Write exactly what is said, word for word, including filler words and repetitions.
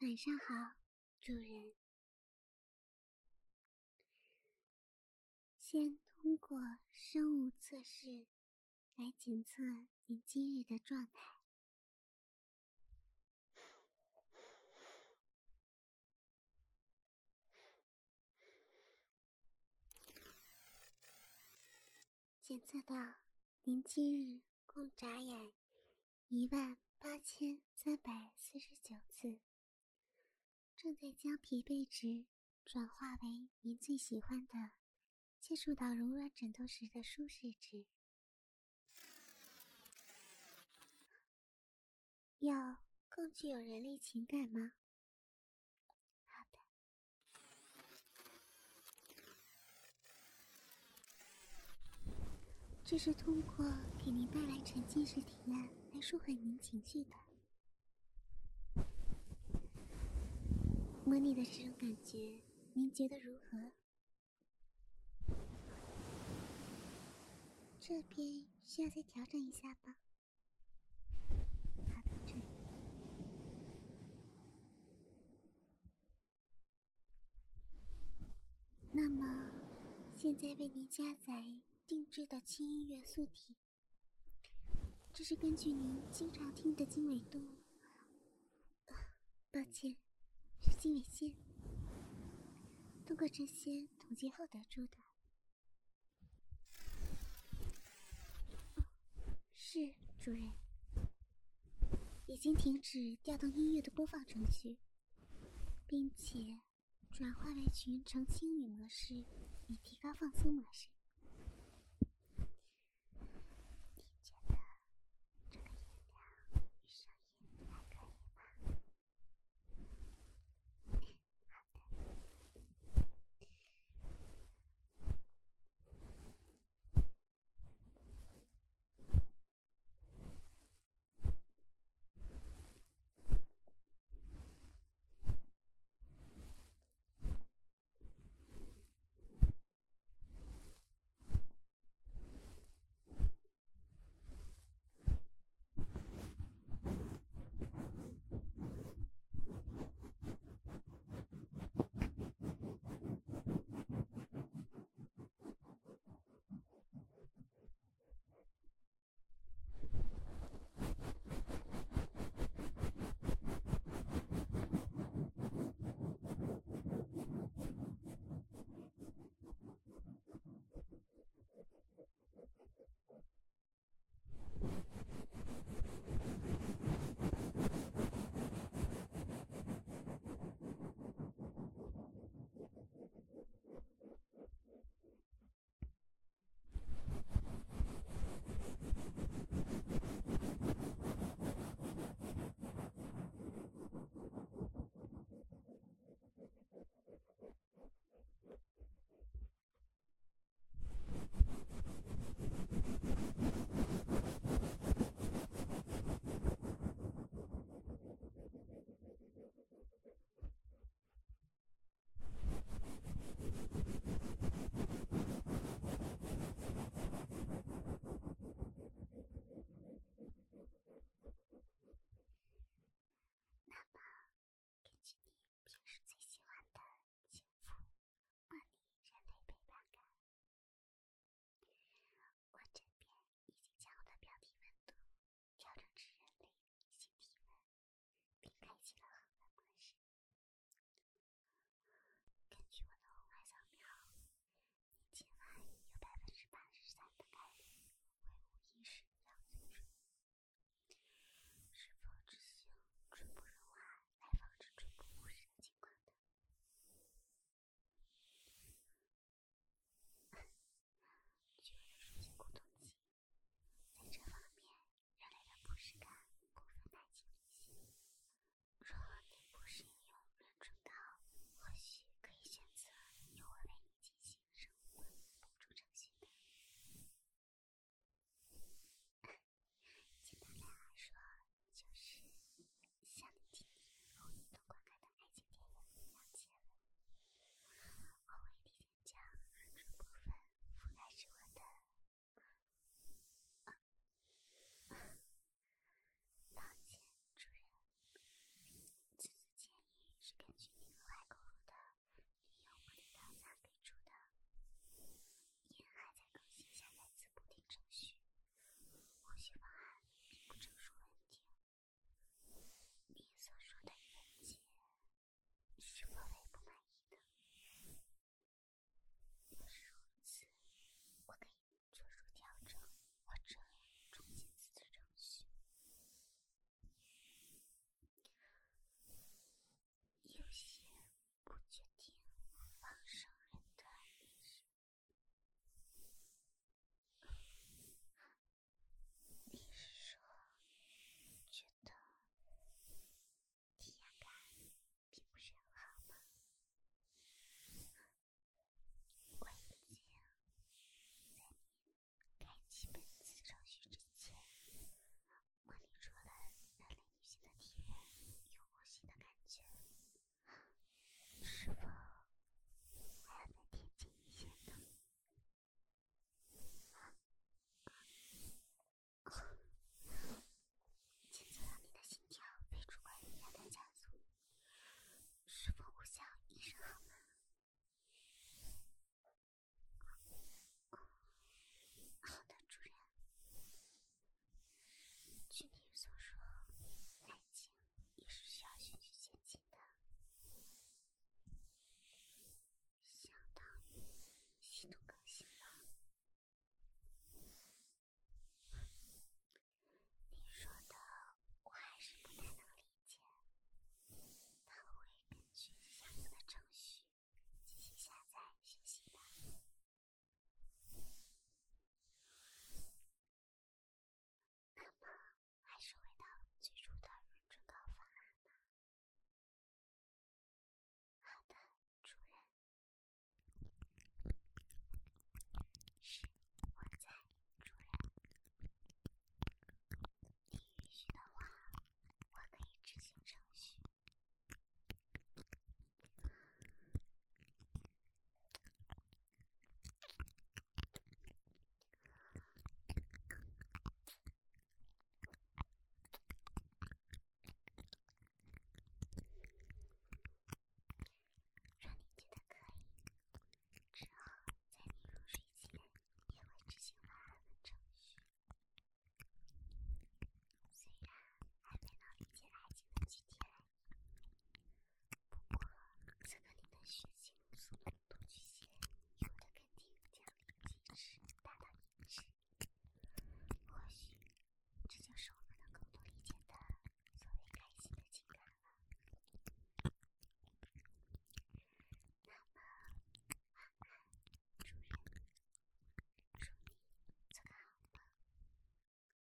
晚上好，主人。先通过生物测试来检测您今日的状态。检测到您今日共眨眼一万八千三百四十九次，正在将疲惫值转化为您最喜欢的接触到柔软枕头时的舒适值。要更具有人类情感吗？好的。这是通过给您带来沉浸式体验来舒缓您情绪的。模拟的这种感觉，您觉得如何？这边需要再调整一下吧。好的，这里。那么，现在为您加载定制的轻音乐素体，这是根据您经常听的经纬度，呃、抱歉，是经纬线，通过这些统计后得出的。是，主人。已经停止调动音乐的播放程序，并且转化为群成轻语模式，以提高放松模式。